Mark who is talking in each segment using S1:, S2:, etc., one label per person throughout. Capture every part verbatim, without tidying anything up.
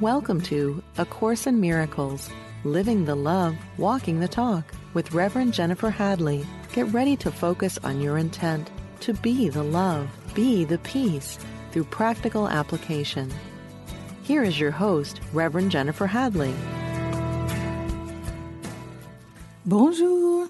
S1: Welcome to A Course in Miracles, Living the Love, Walking the Talk with Reverend Jennifer Hadley. Get ready to focus on your intent to be the love, be the peace through practical application. Here is your host, Reverend Jennifer Hadley.
S2: Bonjour.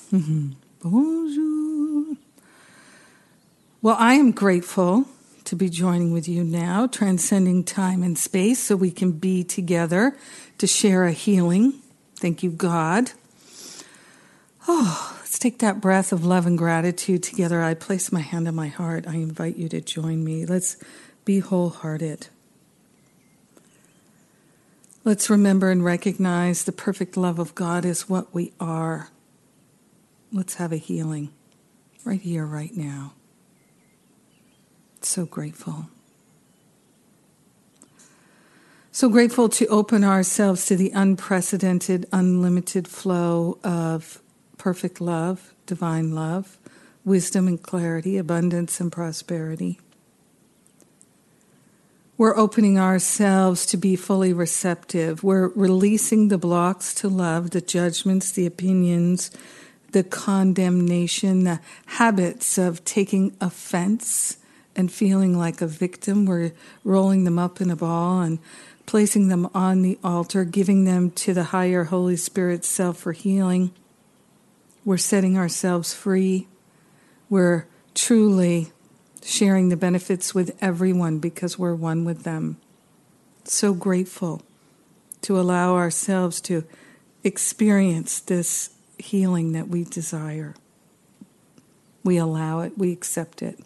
S2: Bonjour. Well, I am grateful to be joining with you now, transcending time and space so we can be together to share a healing. Thank you, God. Oh, let's take that breath of love and gratitude together. I place my hand on my heart. I invite you to join me. Let's be wholehearted. Let's remember and recognize the perfect love of God is what we are. Let's have a healing right here, right now. So grateful. So grateful to open ourselves to the unprecedented, unlimited flow of perfect love, divine love, wisdom and clarity, abundance and prosperity. We're opening ourselves to be fully receptive. We're releasing the blocks to love, the judgments, the opinions, the condemnation, the habits of taking offense and feeling like a victim. We're rolling them up in a ball and placing them on the altar, giving them to the higher Holy Spirit self for healing. We're setting ourselves free. We're truly sharing the benefits with everyone because we're one with them. So grateful to allow ourselves to experience this healing that we desire. We allow it, we accept it.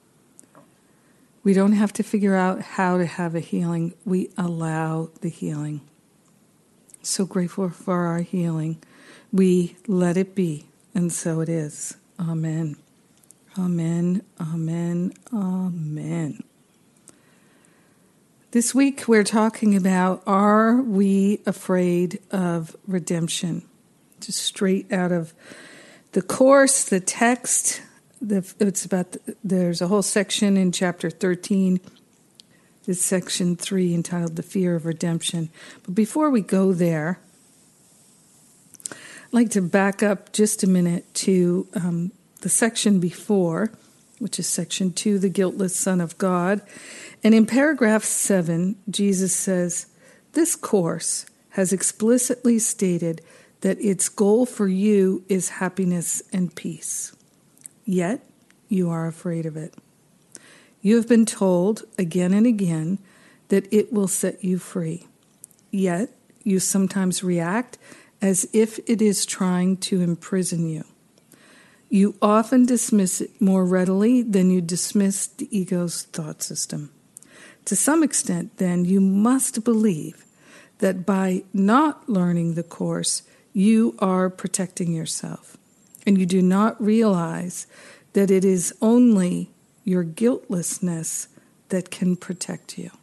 S2: We don't have to figure out how to have a healing. We allow the healing. So grateful for our healing. We let it be, and so it is. Amen. Amen. Amen. Amen. This week we're talking about, are we afraid of redemption? Just straight out of the Course, the text. The, it's about, the, there's a whole section in chapter thirteen, this section three entitled The Fear of Redemption. But before we go there, I'd like to back up just a minute to um, the section before, which is section two, The Guiltless Son of God. And in paragraph seven, Jesus says, "This course has explicitly stated that its goal for you is happiness and peace. Yet, you are afraid of it. You have been told again and again that it will set you free. Yet, you sometimes react as if it is trying to imprison you. You often dismiss it more readily than you dismiss the ego's thought system. To some extent, then, you must believe that by not learning the Course, you are protecting yourself. And you do not realize that it is only your guiltlessness that can protect you."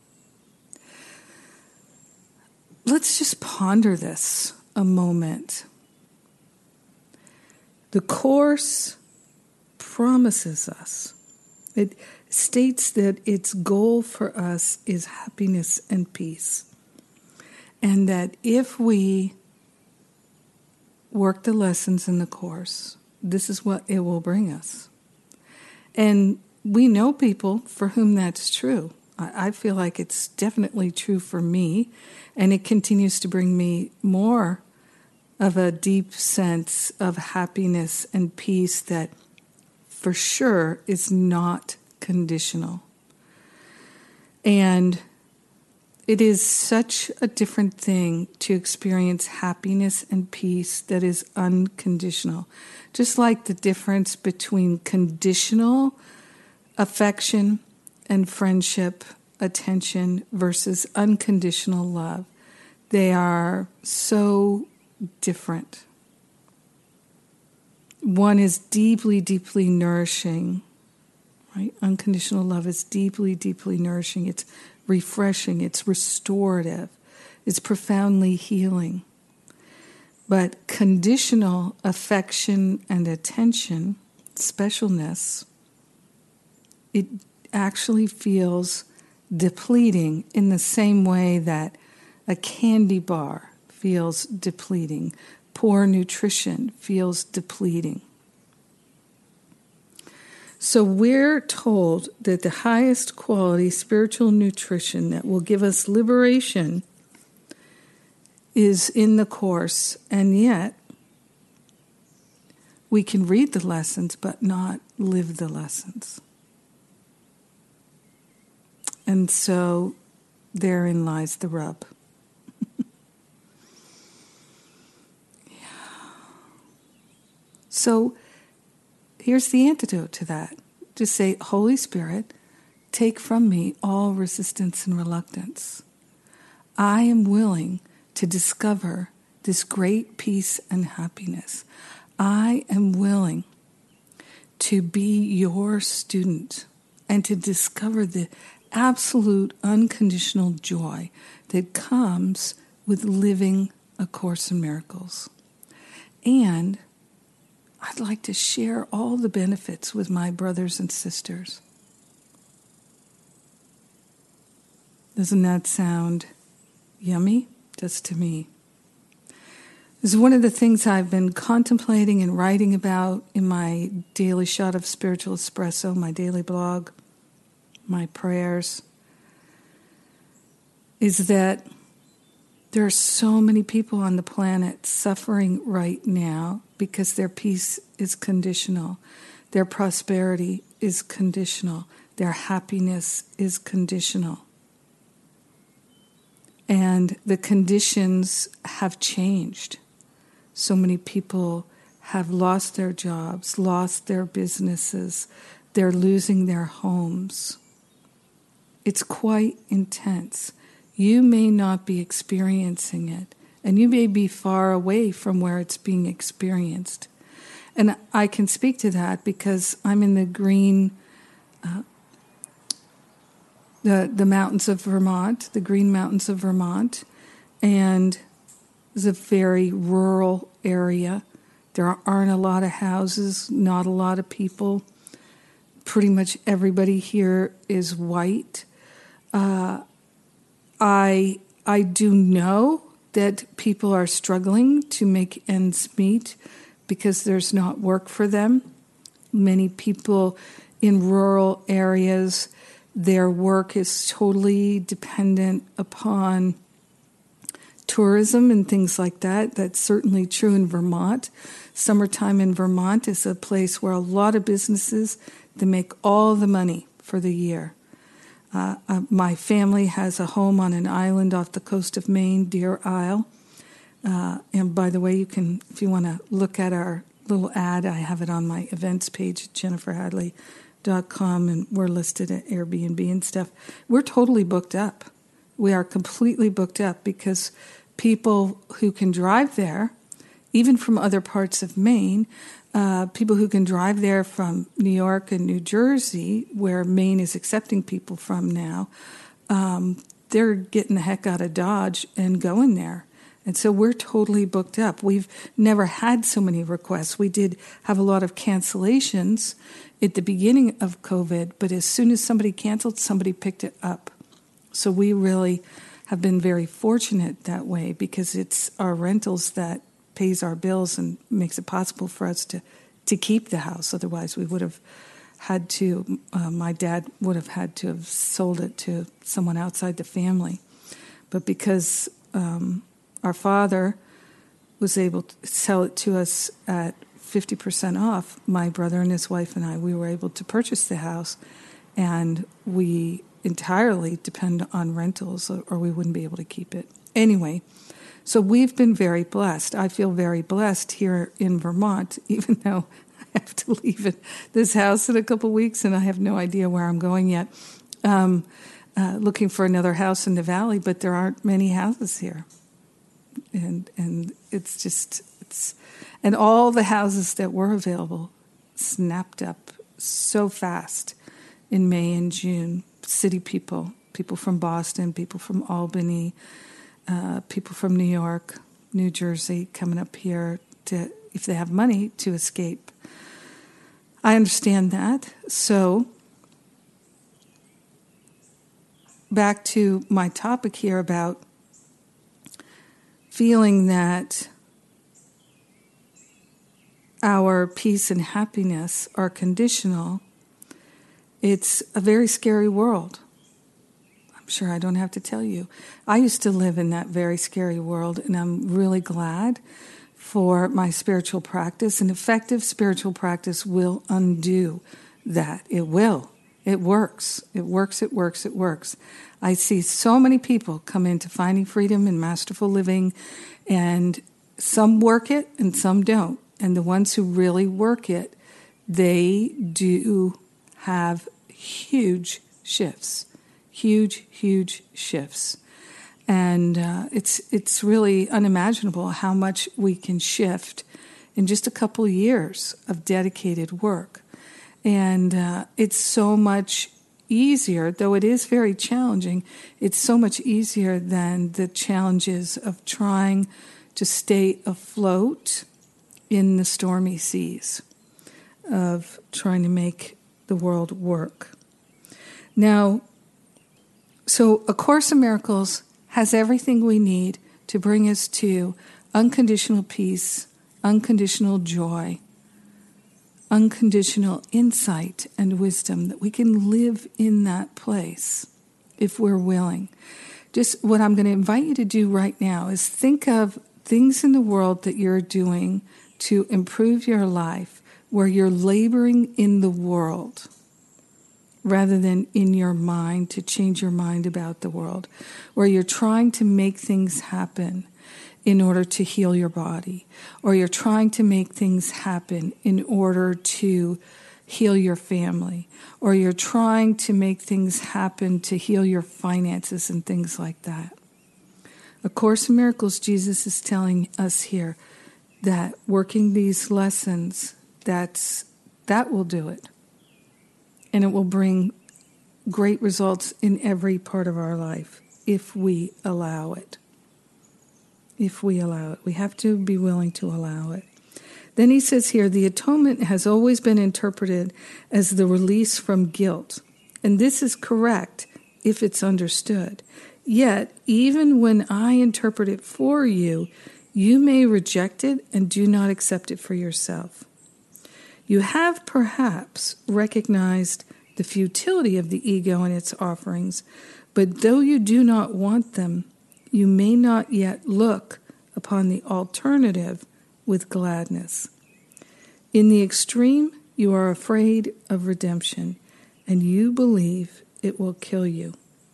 S2: Let's just ponder this a moment. The Course promises us, it states that its goal for us is happiness and peace. And that if we work the lessons in the Course, this is what it will bring us. And we know people for whom that's true. I, I feel like it's definitely true for me, and it continues to bring me more of a deep sense of happiness and peace that for sure is not conditional. And it is such a different thing to experience happiness and peace that is unconditional. Just like the difference between conditional affection and friendship, attention versus unconditional love. They are so different. One is deeply, deeply nourishing, right? Unconditional love is deeply, deeply nourishing. It's refreshing, it's restorative, it's profoundly healing. But conditional affection and attention, specialness, it actually feels depleting in the same way that a candy bar feels depleting. Poor nutrition feels depleting. So we're told that the highest quality spiritual nutrition that will give us liberation is in the Course, and yet we can read the lessons but not live the lessons. And so therein lies the rub. Yeah. So here's the antidote to that. Just say, Holy Spirit, take from me all resistance and reluctance. I am willing to discover this great peace and happiness. I am willing to be your student and to discover the absolute unconditional joy that comes with living A Course in Miracles. And I'd like to share all the benefits with my brothers and sisters. Doesn't that sound yummy? Just to me. This is one of the things I've been contemplating and writing about in my daily shot of spiritual espresso, my daily blog, my prayers, is that there are so many people on the planet suffering right now because their peace is conditional, their prosperity is conditional, their happiness is conditional. And the conditions have changed. So many people have lost their jobs, lost their businesses, they're losing their homes. It's quite intense. You may not be experiencing it, and you may be far away from where it's being experienced. And I can speak to that because I'm in the green, uh, the, the mountains of Vermont, the Green Mountains of Vermont, and it's a very rural area. There aren't a lot of houses, not a lot of people. Pretty much everybody here is white. Uh, I I do know that people are struggling to make ends meet because there's not work for them. Many people in rural areas, their work is totally dependent upon tourism and things like that. That's certainly true in Vermont. Summertime in Vermont is a place where a lot of businesses, they make all the money for the year. Uh, uh, my family has a home on an island off the coast of Maine, Deer Isle. Uh, and by the way, you can, if you want to look at our little ad, I have it on my events page at jennifer hadley dot com, and we're listed at Airbnb and stuff. We're totally booked up. We are completely booked up because people who can drive there, even from other parts of Maine, Uh, people who can drive there from New York and New Jersey, where Maine is accepting people from now, um, they're getting the heck out of Dodge and going there. And so we're totally booked up. We've never had so many requests. We did have a lot of cancellations at the beginning of COVID, but as soon as somebody canceled, somebody picked it up. So we really have been very fortunate that way because it's our rentals that pays our bills and makes it possible for us to, to keep the house. Otherwise, we would have had to, uh, my dad would have had to have sold it to someone outside the family. But because um, our father was able to sell it to us at fifty percent off, my brother and his wife and I, we were able to purchase the house, and we entirely depend on rentals or, or we wouldn't be able to keep it. Anyway, so we've been very blessed. I feel very blessed here in Vermont, even though I have to leave it, this house in a couple of weeks, and I have no idea where I'm going yet, um, uh, looking for another house in the valley, but there aren't many houses here. And and it's just, it's, and all the houses that were available snapped up so fast in May and June. City people, people from Boston, people from Albany, Uh, people from New York, New Jersey, coming up here to, if they have money, to escape. I understand that. So back to my topic here about feeling that our peace and happiness are conditional, it's a very scary world. I'm sure I don't have to tell you. I used to live in that very scary world, and I'm really glad for my spiritual practice. An effective spiritual practice will undo that. It will. It works. It works, it works, it works. I see so many people come into Finding Freedom and Masterful Living, and some work it and some don't. And the ones who really work it, they do have huge shifts, huge, huge shifts. And uh, it's it's really unimaginable how much we can shift in just a couple of years of dedicated work. And uh, it's so much easier, though it is very challenging, it's so much easier than the challenges of trying to stay afloat in the stormy seas, of trying to make the world work. Now, so A Course in Miracles has everything we need to bring us to unconditional peace, unconditional joy, unconditional insight and wisdom, that we can live in that place if we're willing. Just what I'm going to invite you to do right now is think of things in the world that you're doing to improve your life, where you're laboring in the world rather than in your mind to change your mind about the world, where you're trying to make things happen in order to heal your body, or you're trying to make things happen in order to heal your family, or you're trying to make things happen to heal your finances and things like that. A Course in Miracles, Jesus is telling us here that working these lessons, that's that will do it. And it will bring great results in every part of our life if we allow it. If we allow it. We have to be willing to allow it. Then he says here, the atonement has always been interpreted as the release from guilt. And this is correct if it's understood. Yet, even when I interpret it for you, you may reject it and do not accept it for yourself. You have perhaps recognized the futility of the ego and its offerings, but though you do not want them, you may not yet look upon the alternative with gladness. In the extreme, you are afraid of redemption, and you believe it will kill you.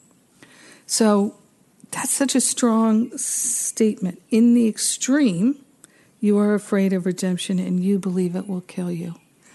S2: So, that's such a strong statement. In the extreme, you are afraid of redemption and you believe it will kill you.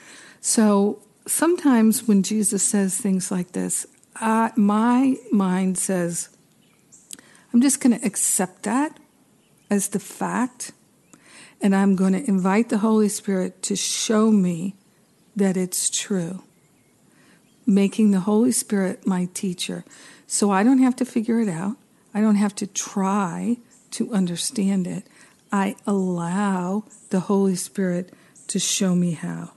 S2: So sometimes when Jesus says things like this, I, my mind says, I'm just going to accept that as the fact, and I'm going to invite the Holy Spirit to show me that it's true, making the Holy Spirit my teacher. So I don't have to figure it out. I don't have to try to understand it. I allow the Holy Spirit to show me how.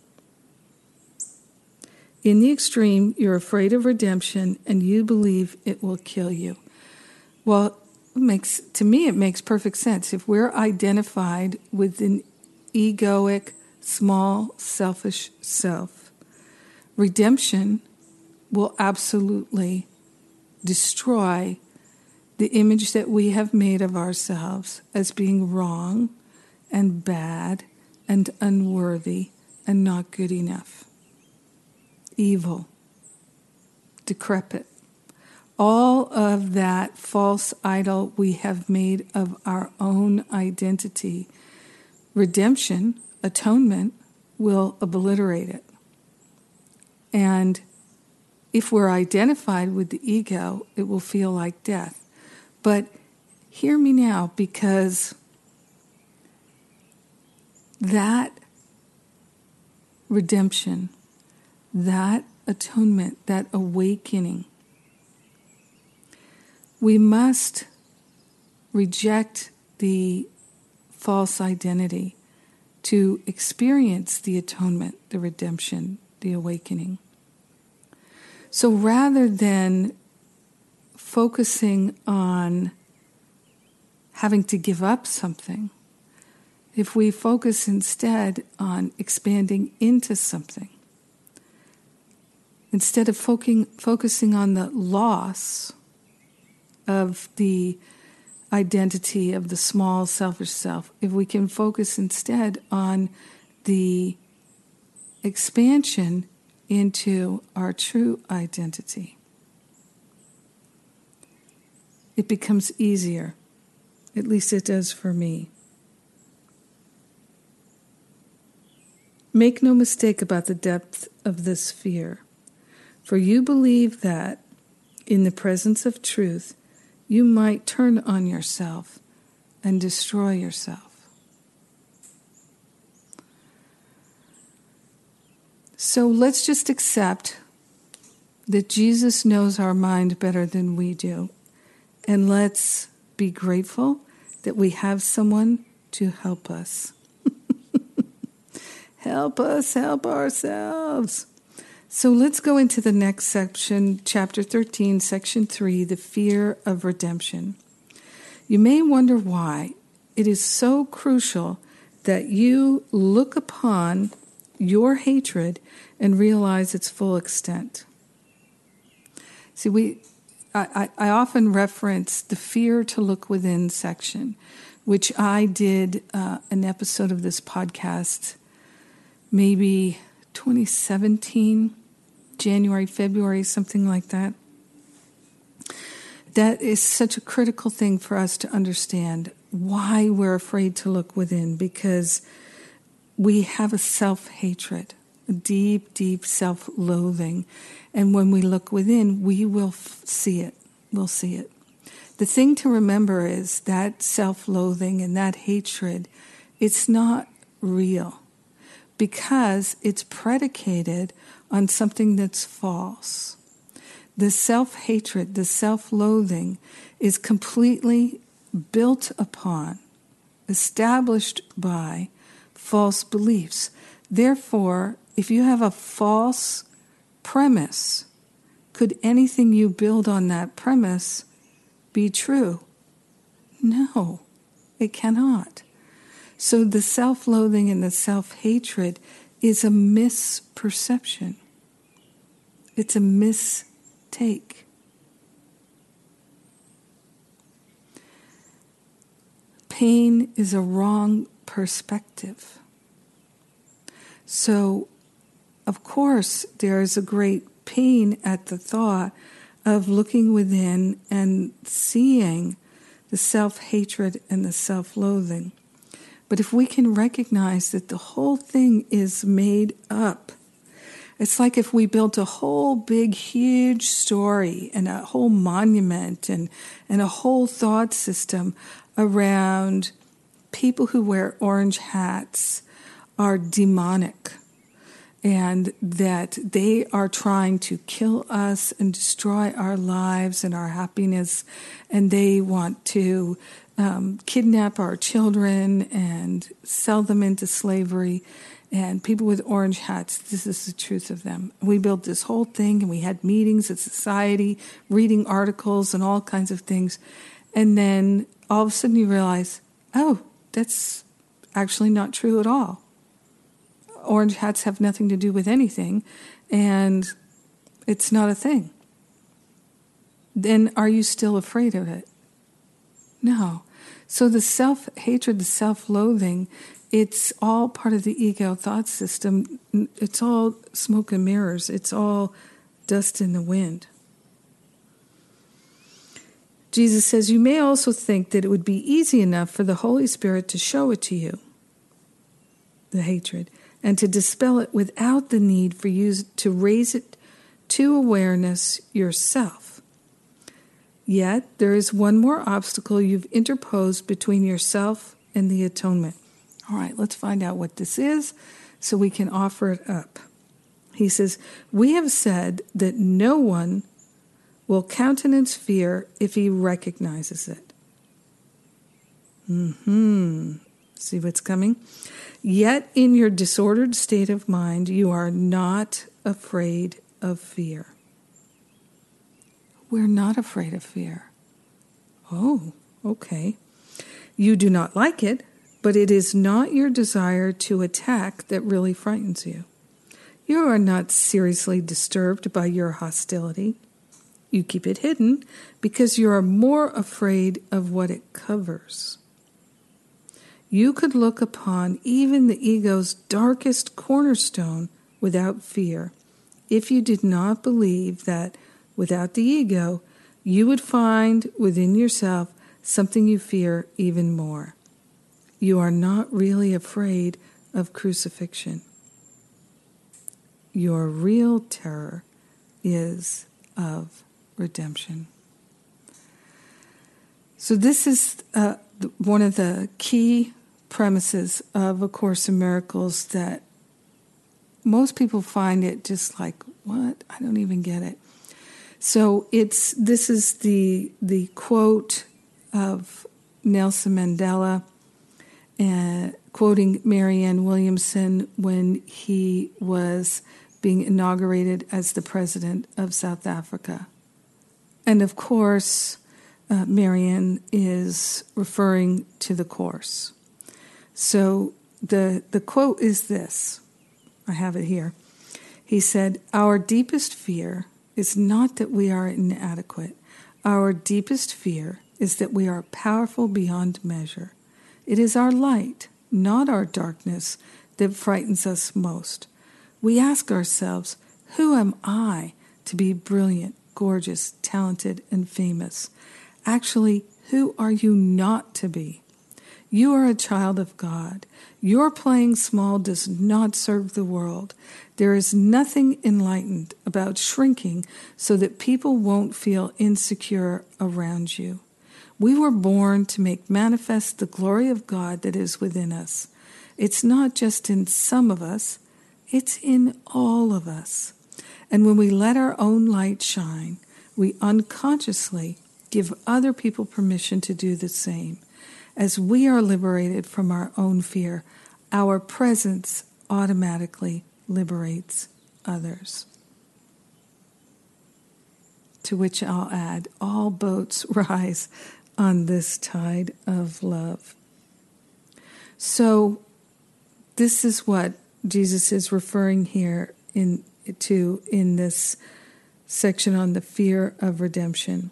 S2: In the extreme, you're afraid of redemption and you believe it will kill you. Well, it makes to me, it makes perfect sense. If we're identified with an egoic, small, selfish self, redemption will absolutely destroy the image that we have made of ourselves as being wrong and bad and unworthy and not good enough. Evil, decrepit. All of that false idol we have made of our own identity, redemption, atonement, will obliterate it. And if we're identified with the ego, it will feel like death. But hear me now, because that redemption, that atonement, that awakening, we must reject the false identity to experience the atonement, the redemption, the awakening. So rather than focusing on having to give up something, if we focus instead on expanding into something, instead of focusing, focusing on the loss of the identity of the small selfish self, if we can focus instead on the expansion into our true identity, it becomes easier. At least it does for me. Make no mistake about the depth of this fear, for you believe that, in the presence of truth, you might turn on yourself and destroy yourself. So let's just accept that Jesus knows our mind better than we do, and let's be grateful that we have someone to help us. Help us help ourselves. So let's go into the next section, chapter thirteen, section three, the fear of redemption. You may wonder why it is so crucial that you look upon your hatred and realize its full extent. See, we, I, I often reference the fear to look within section, which I did uh, an episode of this podcast maybe twenty seventeen, January, February, something like that. That is such a critical thing for us to understand why we're afraid to look within, because we have a self-hatred, a deep, deep self-loathing. And when we look within, we will f- see it. We'll see it. The thing to remember is that self-loathing and that hatred, it's not real, because it's predicated on something that's false. The self-hatred, the self-loathing is completely built upon, established by false beliefs. Therefore, if you have a false premise, could anything you build on that premise be true? No, it cannot. So the self-loathing and the self-hatred is a misperception. It's a mistake. Pain is a wrong perspective. So, of course, there is a great pain at the thought of looking within and seeing the self-hatred and the self-loathing. But if we can recognize that the whole thing is made up, it's like if we built a whole big, huge story and a whole monument and, and a whole thought system around people who wear orange hats are demonic, and that they are trying to kill us and destroy our lives and our happiness, and they want to um, kidnap our children and sell them into slavery. And people with orange hats, this is the truth of them. We built this whole thing, and we had meetings at society, reading articles and all kinds of things. And then all of a sudden you realize, oh, that's actually not true at all. Orange hats have nothing to do with anything, and it's not a thing. Then are you still afraid of it? No. So the self-hatred, the self-loathing, it's all part of the ego thought system. It's all smoke and mirrors. It's all dust in the wind. Jesus says, you may also think that it would be easy enough for the Holy Spirit to show it to you, the hatred, and to dispel it without the need for you to raise it to awareness yourself. Yet, there is one more obstacle you've interposed between yourself and the atonement. All right, let's find out what this is so we can offer it up. He says, we have said that no one will countenance fear if he recognizes it. Mm-hmm. See what's coming? Yet in your disordered state of mind, you are not afraid of fear. we're not afraid of fear. Oh, okay. You do not like it, but it is not your desire to attack that really frightens you. You are not seriously disturbed by your hostility. You keep it hidden because you are more afraid of what it covers. You could look upon even the ego's darkest cornerstone without fear if you did not believe that, without the ego, you would find within yourself something you fear even more. You are not really afraid of crucifixion. Your real terror is of redemption. So this is uh, one of the key premises of A Course in Miracles, that most people find it just like, what? I don't even get it. So it's this is the the quote of Nelson Mandela, uh, quoting Marianne Williamson when he was being inaugurated as the president of South Africa. And of course, uh, Marianne is referring to the Course. So the the quote is this. I have it here. He said, "Our deepest fear is not that we are inadequate. Our deepest fear is that we are powerful beyond measure. It is our light, not our darkness, that frightens us most. We ask ourselves, who am I to be brilliant, gorgeous, talented, and famous? Actually, who are you not to be? You are a child of God. Your playing small does not serve the world. There is nothing enlightened about shrinking so that people won't feel insecure around you. We were born to make manifest the glory of God that is within us. It's not just in some of us, it's in all of us. And when we let our own light shine, we unconsciously give other people permission to do the same. As we are liberated from our own fear, our presence automatically liberates others." To which I'll add, all boats rise on this tide of love. So this is what Jesus is referring here in to in this section on the fear of redemption.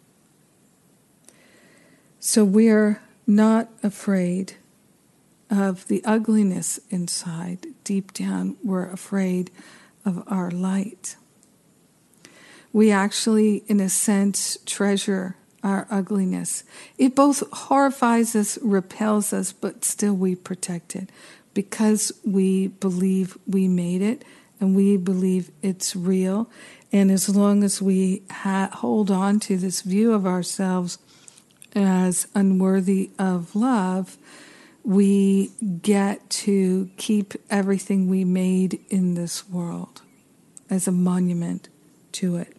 S2: So we're not afraid of the ugliness inside. Deep down, we're afraid of our light. We actually, in a sense, treasure our ugliness. It both horrifies us, repels us, but still we protect it because we believe we made it and we believe it's real. And as long as we ha- hold on to this view of ourselves as unworthy of love, we get to keep everything we made in this world as a monument to it.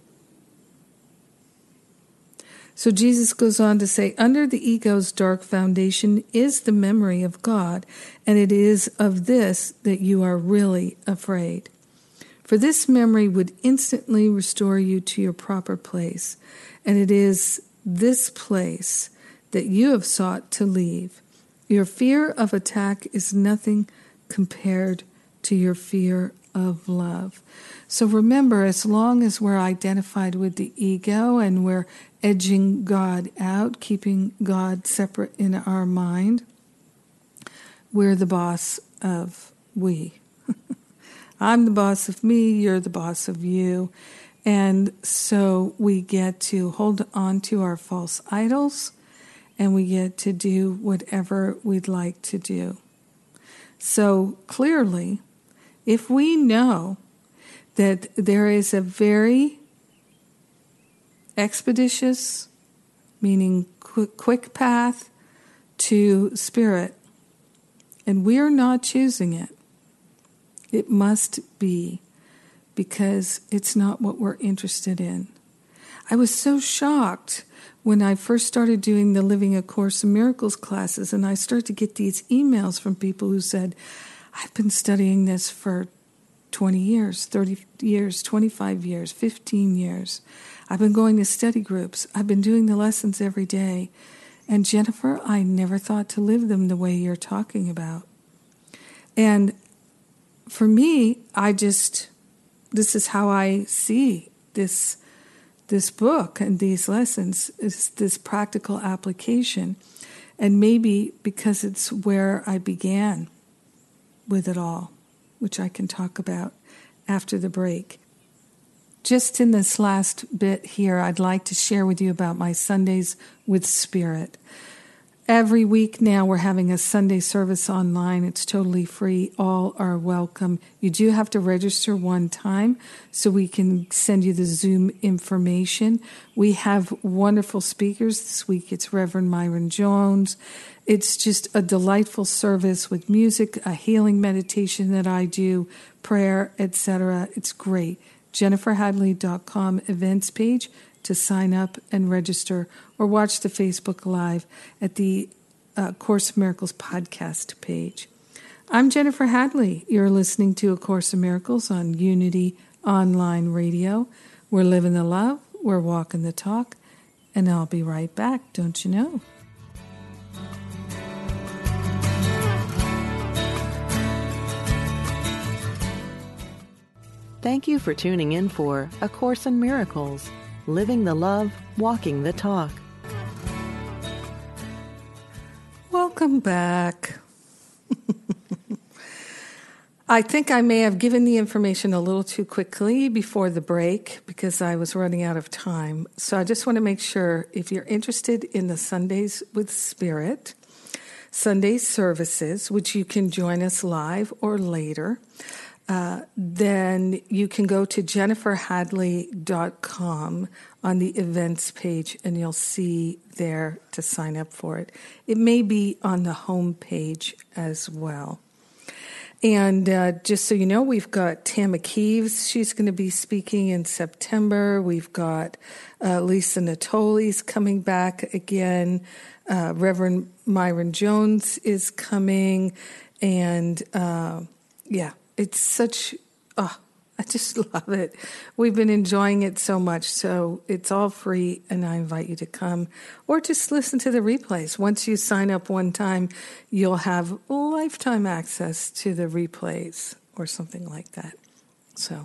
S2: So Jesus goes on to say, under the ego's dark foundation is the memory of God, and it is of this that you are really afraid. For this memory would instantly restore you to your proper place, and it is this place that you have sought to leave. Your fear of attack is nothing compared to your fear of love. So remember, as long as we're identified with the ego and we're edging God out, keeping God separate in our mind, we're the boss of we. I'm the boss of me, you're the boss of you. And so we get to hold on to our false idols, and we get to do whatever we'd like to do. So clearly, if we know that there is a very expeditious, meaning quick, quick path to spirit, and we're not choosing it, it must be because it's not what we're interested in. I was so shocked when I first started doing the Living A Course in Miracles classes, and I started to get these emails from people who said, I've been studying this for twenty years, thirty years, twenty-five years, fifteen years. I've been going to study groups. I've been doing the lessons every day. And Jennifer, I never thought to live them the way you're talking about. And for me, I just, this is how I see this this book and these lessons, is this practical application. And maybe because it's where I began with it all, which I can talk about after the break. Just in this last bit here, I'd like to share with you about my Sundays with Spirit. Every week now we're having a Sunday service online. It's totally free. All are welcome. You do have to register one time so we can send you the Zoom information. We have wonderful speakers. This week it's Reverend Myron Jones. It's just a delightful service with music, a healing meditation that I do, prayer, et cetera. It's great. jennifer hadley dot com events page to sign up and register, or watch the Facebook Live at the uh, Course in Miracles podcast page. I'm Jennifer Hadley. You're listening to A Course in Miracles on Unity Online Radio. We're living the love, we're walking the talk, and I'll be right back, don't you know?
S1: Thank you for tuning in for A Course in Miracles, living the love, walking the talk.
S2: Welcome back. I think I may have given the information a little too quickly before the break because I was running out of time. So I just want to make sure, if you're interested in the Sundays with Spirit, Sunday services, which you can join us live or later, Uh, then you can go to jennifer hadley dot com on the events page, and you'll see there to sign up for it. It may be on the home page as well. And uh, just so you know, we've got Tama Keeves. She's going to be speaking in September. We've got uh, Lisa Natoli's coming back again. Uh, Reverend Myron Jones is coming. And uh, yeah. It's such, oh, I just love it. We've been enjoying it so much. So it's all free, and I invite you to come or just listen to the replays. Once you sign up one time, you'll have lifetime access to the replays or something like that. So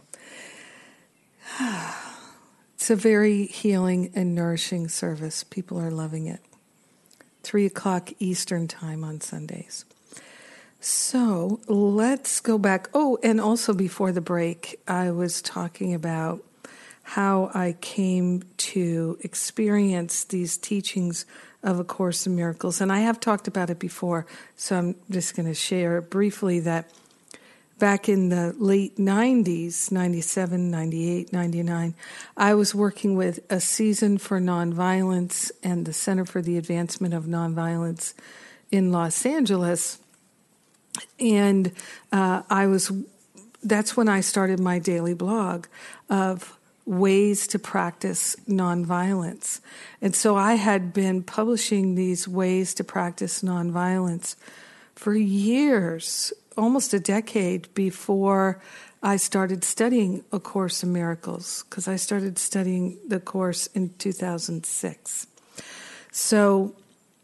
S2: it's a very healing and nourishing service. People are loving it. Three o'clock Eastern time on Sundays. So let's go back. Oh, and also before the break, I was talking about how I came to experience these teachings of A Course in Miracles. And I have talked about it before, so I'm just going to share briefly that back in the late nineties, ninety-seven, ninety-eight, ninety-nine, I was working with a Season for Nonviolence and the Center for the Advancement of Nonviolence in Los Angeles. And uh, I was, that's when I started my daily blog of ways to practice nonviolence. And so I had been publishing these ways to practice nonviolence for years, almost a decade before I started studying A Course in Miracles, because I started studying the Course in two thousand six. So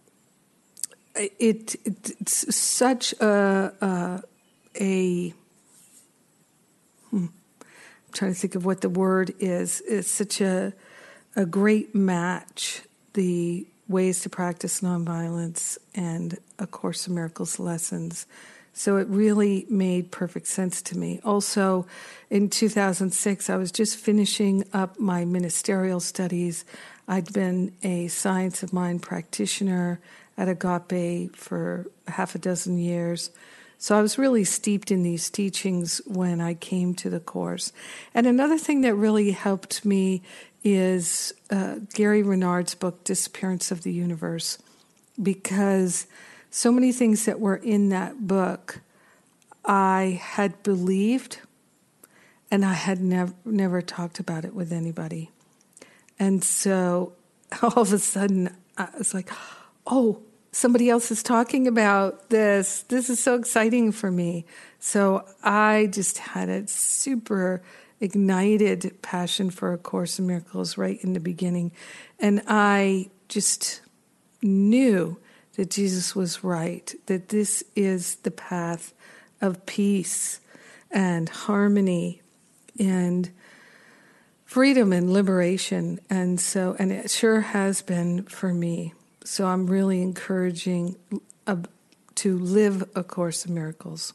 S2: It, it it's such a a, a hmm, I'm trying to think of what the word is. It's such a a great match, the ways to practice nonviolence and A Course in Miracles lessons. So it really made perfect sense to me. Also, in two thousand six, I was just finishing up my ministerial studies. I'd been a Science of Mind practitioner at Agape for half a dozen years. So I was really steeped in these teachings when I came to the Course. And another thing that really helped me is uh, Gary Renard's book, Disappearance of the Universe, because so many things that were in that book I had believed, and I had never never talked about it with anybody. And so all of a sudden I was like, oh, somebody else is talking about this. This is so exciting for me. So I just had a super ignited passion for A Course in Miracles right in the beginning. And I just knew that Jesus was right, that this is the path of peace and harmony and freedom and liberation. And so, and it sure has been for me. So I'm really encouraging uh, to live A Course in Miracles.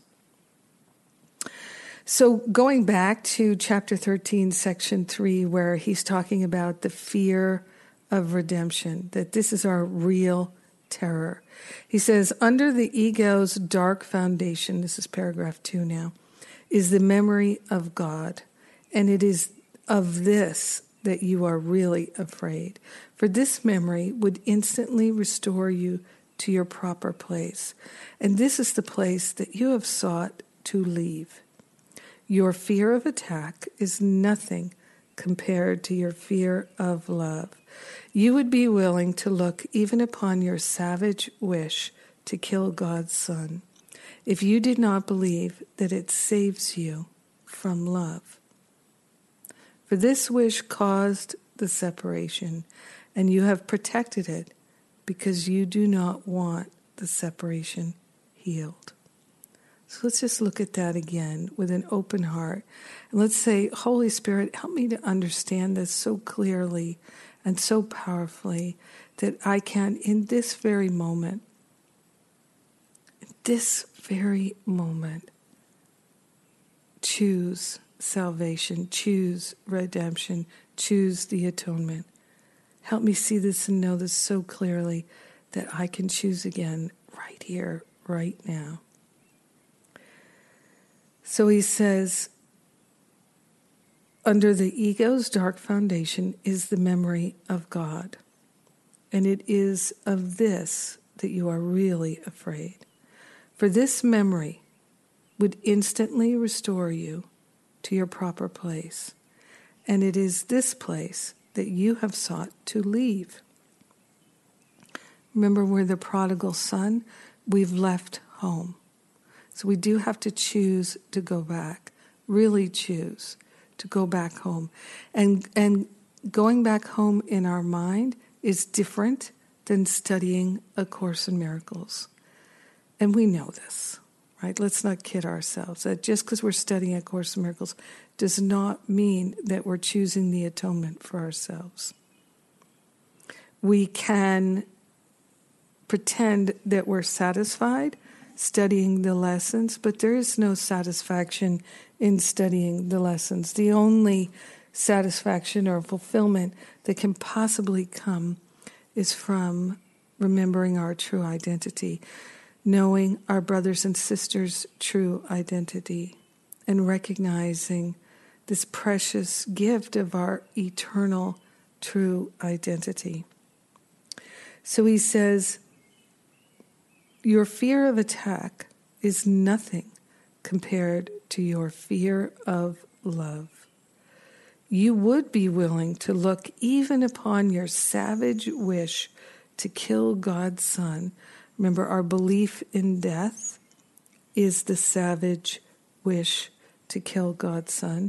S2: So going back to chapter thirteen, section three, where he's talking about the fear of redemption, that this is our real terror. He says, under the ego's dark foundation, this is paragraph two now, is the memory of God. And it is of this that you are really afraid. For this memory would instantly restore you to your proper place. And this is the place that you have sought to leave. Your fear of attack is nothing compared to your fear of love. You would be willing to look even upon your savage wish to kill God's Son if you did not believe that it saves you from love. For this wish caused the separation, and you have protected it because you do not want the separation healed. So let's just look at that again with an open heart. And let's say, Holy Spirit, help me to understand this so clearly and so powerfully that I can, in this very moment, in this very moment, choose salvation, choose redemption, choose the atonement. Help me see this and know this so clearly that I can choose again right here, right now. So he says, under the ego's dark foundation is the memory of God. And it is of this that you are really afraid. For this memory would instantly restore you to your proper place. And it is this place that you have sought to leave. Remember, we're the prodigal son. We've left home. So we do have to choose to go back, really choose to go back home. And and going back home in our mind is different than studying A Course in Miracles. And we know this, right? Let's not kid ourselves. That just because we're studying A Course in Miracles does not mean that we're choosing the atonement for ourselves. We can pretend that we're satisfied studying the lessons, but there is no satisfaction in studying the lessons. The only satisfaction or fulfillment that can possibly come is from remembering our true identity, knowing our brothers and sisters' true identity, and recognizing this precious gift of our eternal true identity. So he says, your fear of attack is nothing compared to your fear of love. You would be willing to look even upon your savage wish to kill God's Son. Remember, our belief in death is the savage wish to kill God's Son.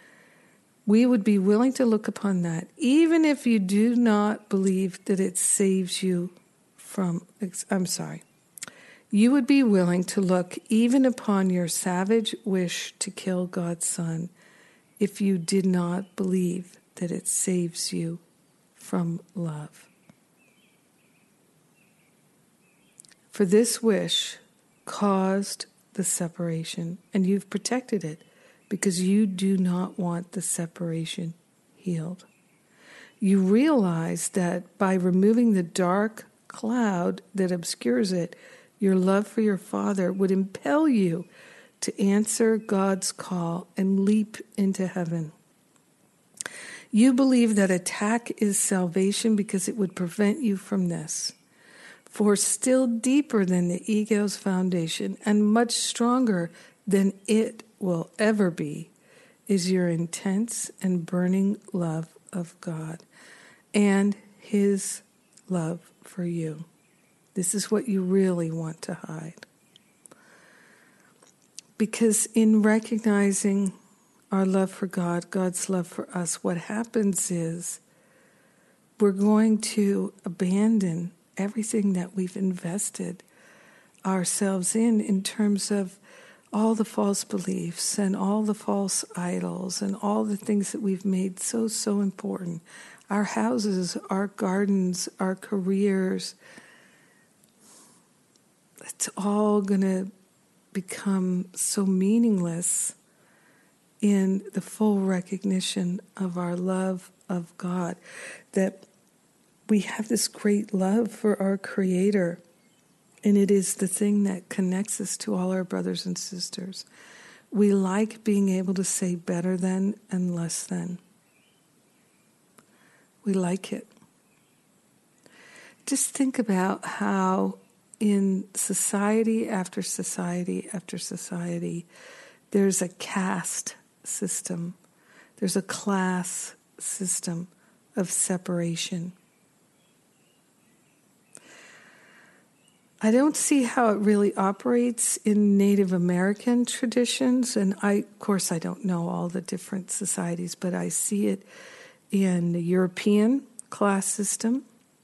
S2: We would be willing to look upon that, even if you do not believe that it saves you from, I'm sorry. You would be willing to look even upon your savage wish to kill God's Son if you did not believe that it saves you from love. For this wish caused the separation, and you've protected it because you do not want the separation healed. You realize that by removing the dark cloud that obscures it, your love for your Father would impel you to answer God's call and leap into heaven. You believe that attack is salvation because it would prevent you from this. For still deeper than the ego's foundation and much stronger than it will ever be is your intense and burning love of God and His love for you. This is what you really want to hide. Because in recognizing our love for God, God's love for us, what happens is we're going to abandon everything that we've invested ourselves in, in terms of all the false beliefs and all the false idols and all the things that we've made so, so important. Our houses, our gardens, our careers, it's all going to become so meaningless in the full recognition of our love of God, that we have this great love for our Creator, and it is the thing that connects us to all our brothers and sisters. We like being able to say better than and less than. We like it. Just think about how in society after society after society, there's a caste system. There's a class system of separation. I don't see how it really operates in Native American traditions, and I, of course, I don't know all the different societies, but I see it in the European class system.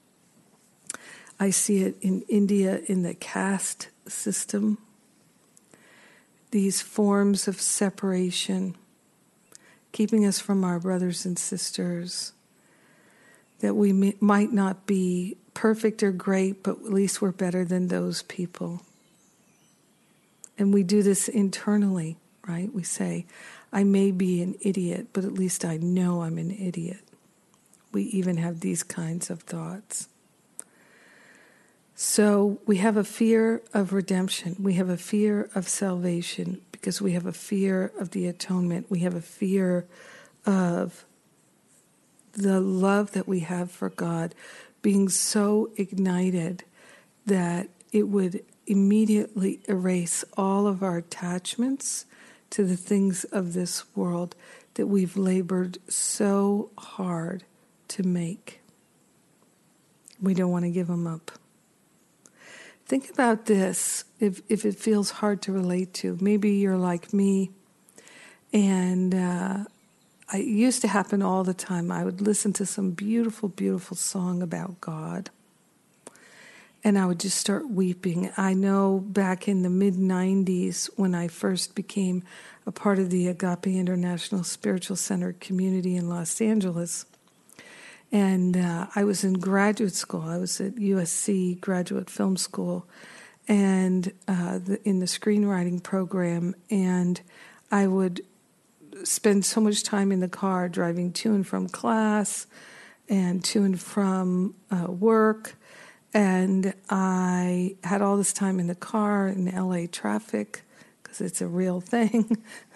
S2: I see it in India in the caste system. These forms of separation, keeping us from our brothers and sisters, that we may, might not be perfect or great, but at least we're better than those people. And we do this internally, right? We say, I may be an idiot, but at least I know I'm an idiot. We even have these kinds of thoughts. So we have a fear of redemption. We have a fear of salvation because we have a fear of the atonement. We have a fear of the love that we have for God being so ignited that it would immediately erase all of our attachments to the things of this world that we've labored so hard to make. We don't want to give them up. Think about this, if if it feels hard to relate to. Maybe you're like me, and uh, I, it used to happen all the time. I would listen to some beautiful, beautiful song about God, and I would just start weeping. I know back in the mid nineties, when I first became a part of the Agape International Spiritual Center community in Los Angeles, and uh, I was in graduate school. I was at U S C Graduate Film School, and uh, the, in the screenwriting program, and I would spend so much time in the car driving to and from class and to and from uh, work, and I had all this time in the car in L A traffic, because it's a real thing,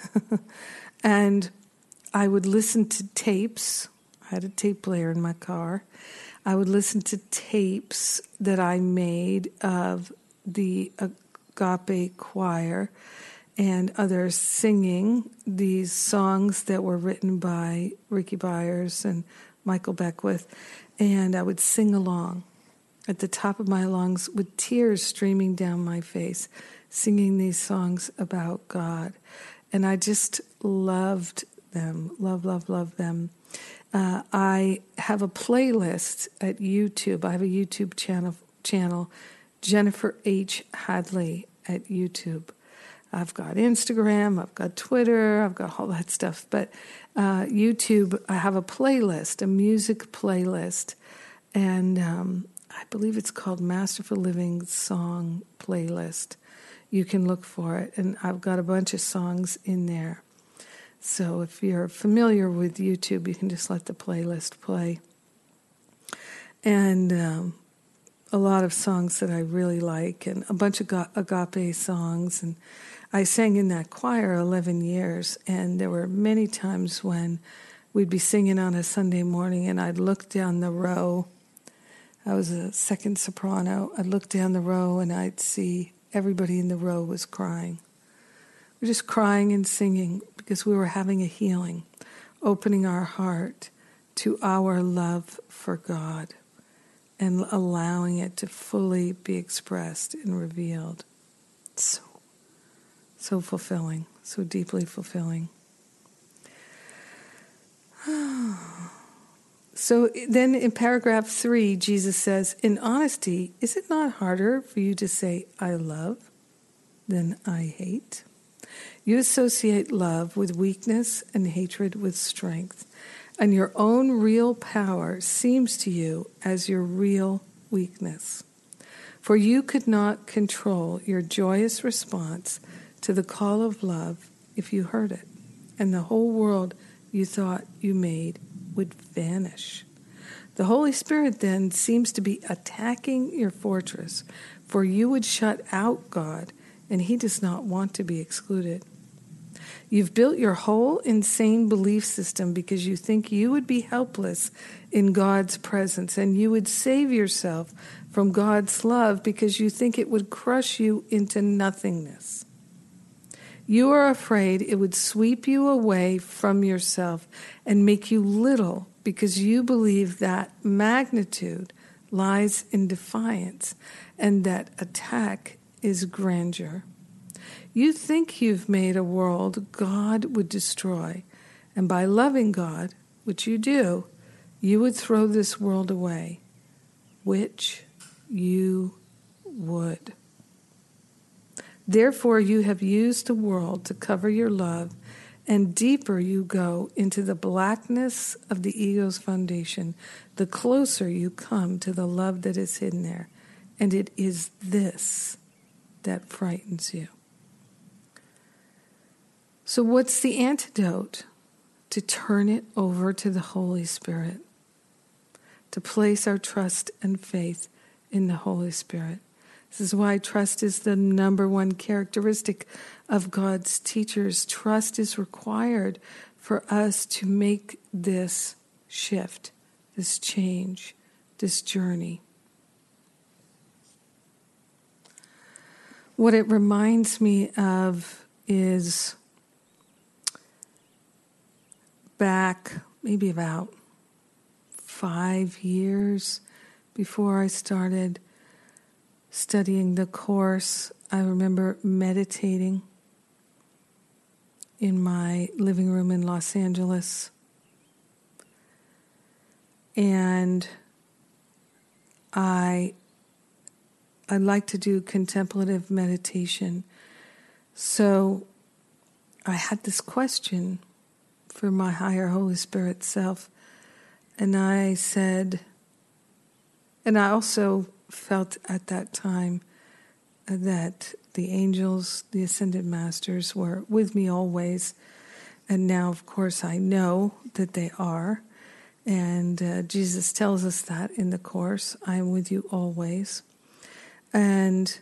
S2: and I would listen to tapes. I had a tape player in my car. I would listen to tapes that I made of the Agape Choir and others singing these songs that were written by Ricky Byers and Michael Beckwith, and I would sing along at the top of my lungs with tears streaming down my face, singing these songs about God. And I just loved them, love, love, love them. Uh, I have a playlist at YouTube. I have a YouTube channel, channel, Jennifer H. Hadley at YouTube. I've got Instagram, I've got Twitter, I've got all that stuff. But uh, YouTube, I have a playlist, a music playlist, and um, I believe it's called Masterful Living Song Playlist. You can look for it, and I've got a bunch of songs in there. So if you're familiar with YouTube, you can just let the playlist play. And um, a lot of songs that I really like, and a bunch of agape songs. And I sang in that choir eleven years, and there were many times when we'd be singing on a Sunday morning, and I'd look down the row. I was a second soprano. I'd look down the row, and I'd see everybody in the row was crying. We're just crying and singing because we were having a healing, opening our heart to our love for God. and allowing it to fully be expressed and revealed. So, so fulfilling, so deeply fulfilling. So then in paragraph three, Jesus says, in honesty, is it not harder for you to say, I love, than I hate? You associate love with weakness and hatred with strength, and your own real power seems to you as your real weakness. For you could not control your joyous response to the call of love if you heard it, and the whole world you thought you made would vanish. The Holy Spirit then seems to be attacking your fortress, for you would shut out God, and He does not want to be excluded. You've built your whole insane belief system because you think you would be helpless in God's presence, and you would save yourself from God's love because you think it would crush you into nothingness. You are afraid it would sweep you away from yourself and make you little because you believe that magnitude lies in defiance and that attack is grandeur. You think you've made a world God would destroy, and by loving God, which you do, you would throw this world away, which you would. Therefore, you have used the world to cover your love, and deeper you go into the blackness of the ego's foundation, the closer you come to the love that is hidden there. And it is this that frightens you. So what's the antidote? To turn it over to the Holy Spirit, to place our trust and faith in the Holy Spirit. This is why trust is the number one characteristic of God's teachers. Trust is required for us to make this shift, this change, this journey. What it reminds me of is back maybe about five years before I started studying the Course. I remember meditating in my living room in Los Angeles. And I I like to do contemplative meditation. So I had this question for my higher Holy Spirit self. And I said, and I also felt at that time that the angels, the ascended masters, were with me always. And now, of course, I know that they are. And uh, Jesus tells us that in the Course, I am with you always. And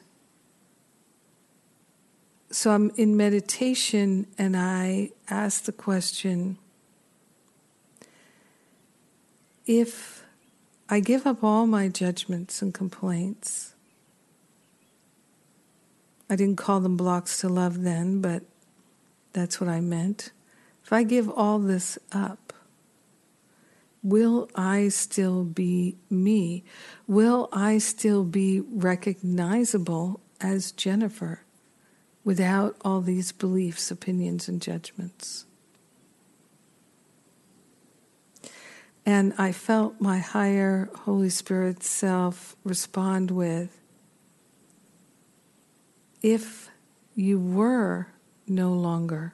S2: so I'm in meditation and I ask the question, if I give up all my judgments and complaints, I didn't call them blocks to love then, but that's what I meant. If I give all this up, will I still be me? Will I still be recognizable as Jennifer without all these beliefs, opinions, and judgments? And I felt my higher Holy Spirit self respond with, if you were no longer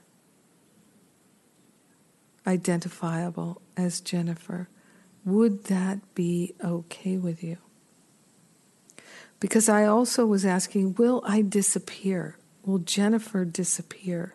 S2: identifiable as Jennifer, would that be okay with you? Because I also was asking, will I disappear? Will Jennifer disappear?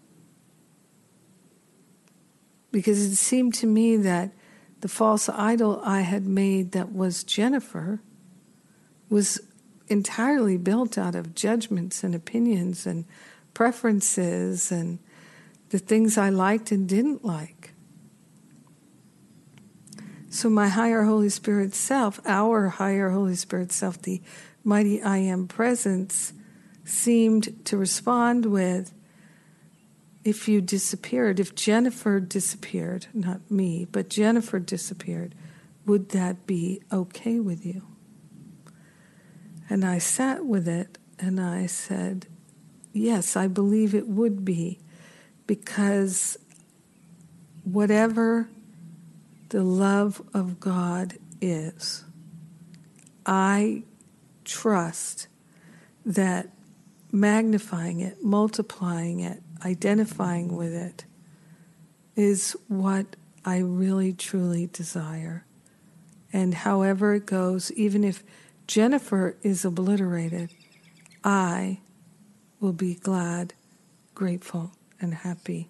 S2: Because it seemed to me that the false idol I had made that was Jennifer was entirely built out of judgments and opinions and preferences and the things I liked and didn't like. So my higher Holy Spirit self, our higher Holy Spirit self, the mighty I Am presence, seemed to respond with, if you disappeared, if Jennifer disappeared, not me, but Jennifer disappeared, would that be okay with you? And I sat with it and I said, yes, I believe it would be, because whatever the love of God is, I trust that magnifying it, multiplying it, identifying with it is what I really truly desire. And however it goes, even if Jennifer is obliterated, I will be glad, grateful, and happy.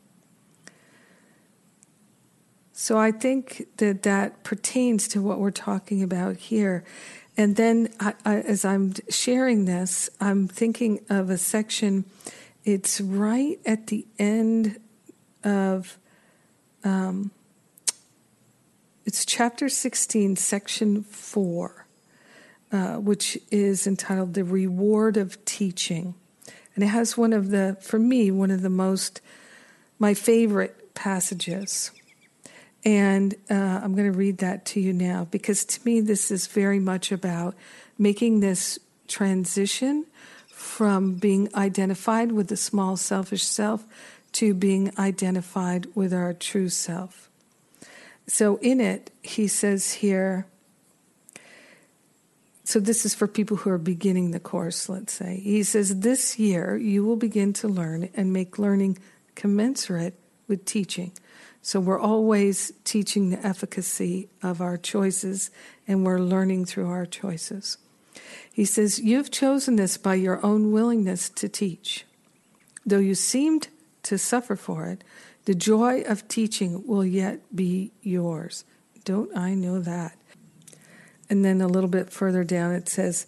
S2: So I think that that pertains to what we're talking about here. And then I, I, as I'm sharing this, I'm thinking of a section. It's right at the end of, um, it's chapter sixteen, section four, uh, which is entitled The Reward of Teaching. And it has one of the, for me, one of the most, my favorite passages. And uh, I'm going to read that to you now, because to me this is very much about making this transition from being identified with the small selfish self to being identified with our true self. So in it, he says here, so this is for people who are beginning the course, let's say. He says, this year you will begin to learn and make learning commensurate with teaching. So we're always teaching the efficacy of our choices, and we're learning through our choices. He says, you've chosen this by your own willingness to teach. Though you seemed to suffer for it, the joy of teaching will yet be yours. Don't I know that? And then a little bit further down it says,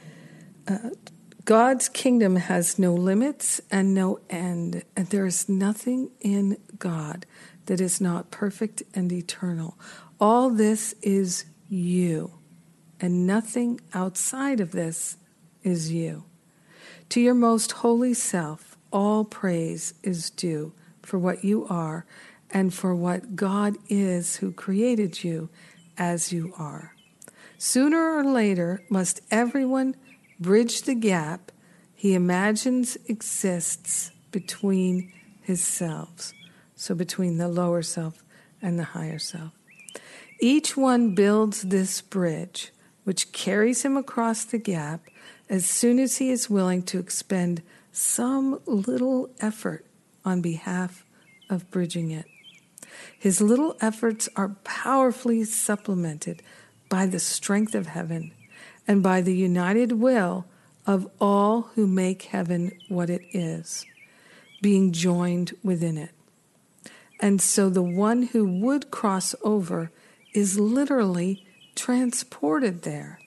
S2: uh, God's kingdom has no limits and no end, and there is nothing in God that is not perfect and eternal. All this is you, and nothing outside of this is you. To your most holy self, all praise is due for what you are and for what God is who created you as you are. Sooner or later, must everyone bridge the gap he imagines exists between his selves, so between the lower self and the higher self. Each one builds this bridge, which carries him across the gap as soon as he is willing to expend some little effort on behalf of bridging it. His little efforts are powerfully supplemented by the strength of heaven and by the united will of all who make heaven what it is, being joined within it. And so the one who would cross over is literally transported there.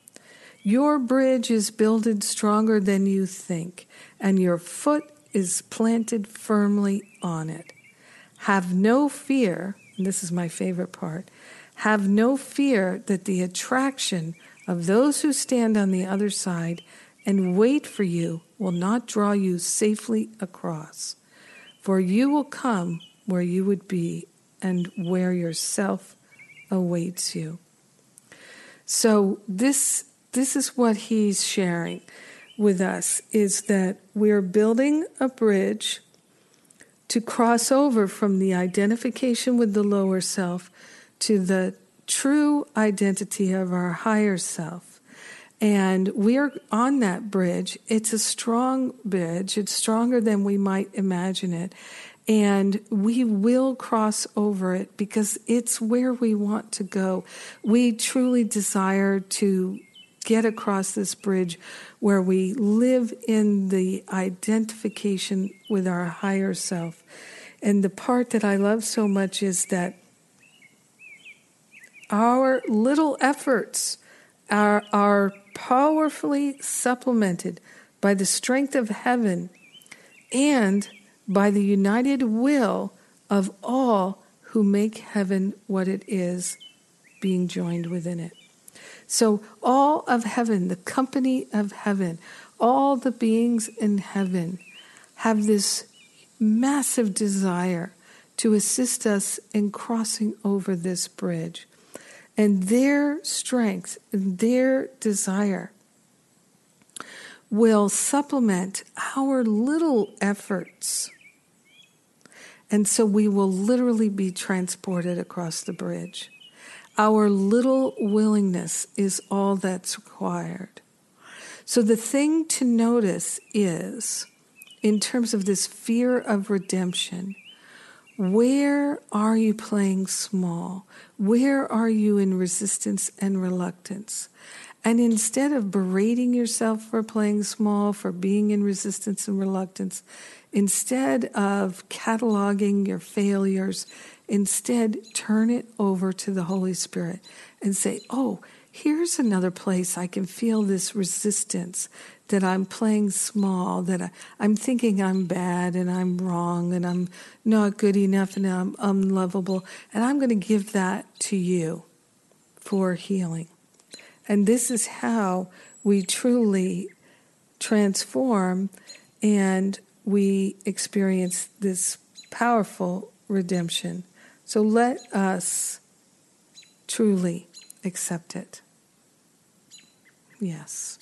S2: Your bridge is builded stronger than you think, and your foot is planted firmly on it. Have no fear, and this is my favorite part, have no fear that the attraction of those who stand on the other side and wait for you will not draw you safely across. For you will come where you would be and where yourself awaits you. So this this is what he's sharing with us, is that we're building a bridge to cross over from the identification with the lower self to the true identity of our higher self. And we're on that bridge. It's a strong bridge. It's stronger than we might imagine it. And we will cross over it because it's where we want to go. We truly desire to get across this bridge where we live in the identification with our higher self. And the part that I love so much is that our little efforts are, are powerfully supplemented by the strength of heaven and by the united will of all who make heaven what it is, being joined within it. So all of heaven, the company of heaven, all the beings in heaven have this massive desire to assist us in crossing over this bridge. And their strength, their desire will supplement our little efforts. And so we will literally be transported across the bridge. Our little willingness is all that's required. So the thing to notice is, in terms of this fear of redemption, where are you playing small? Where are you in resistance and reluctance? And instead of berating yourself for playing small, for being in resistance and reluctance, instead of cataloging your failures, instead turn it over to the Holy Spirit and say, oh, here's another place I can feel this resistance, that I'm playing small, that I, I'm thinking I'm bad and I'm wrong and I'm not good enough and I'm unlovable. And I'm going to give that to you for healing. And this is how we truly transform and we experience this powerful redemption. So let us truly accept it. Yes.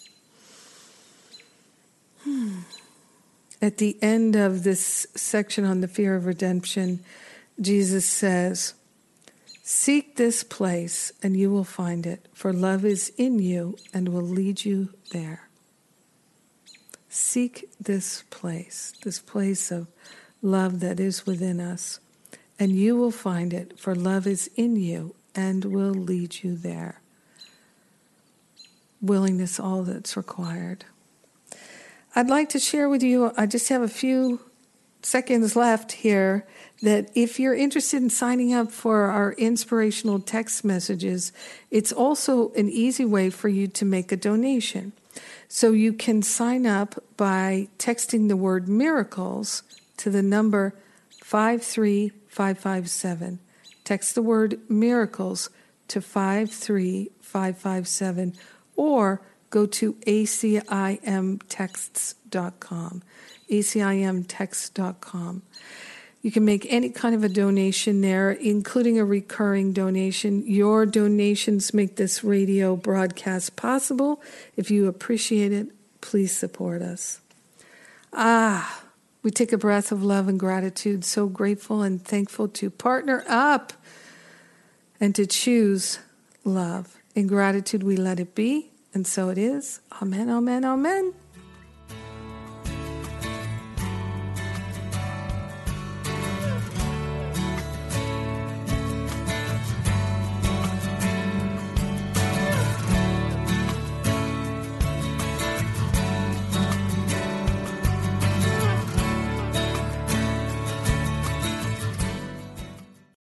S2: Hmm. At the end of this section on the fear of redemption, Jesus says, "Seek this place and you will find it, for love is in you and will lead you there." Seek this place, this place of love that is within us, and you will find it, for love is in you and will lead you there. Willingness, all that's required. I'd like to share with you, I just have a few seconds left here, that if you're interested in signing up for our inspirational text messages, it's also an easy way for you to make a donation. So you can sign up by texting the word miracles to the number five three five five seven. Text the word miracles to five three five five seven, or go to A C I M texts dot com. A C I M texts dot com. You can make any kind of a donation there, including a recurring donation. Your donations make this radio broadcast possible. If you appreciate it, please support us. Ah, we take a breath of love and gratitude, so grateful and thankful to partner up and to choose love. In gratitude, we let it be, and so it is. Amen, amen, amen.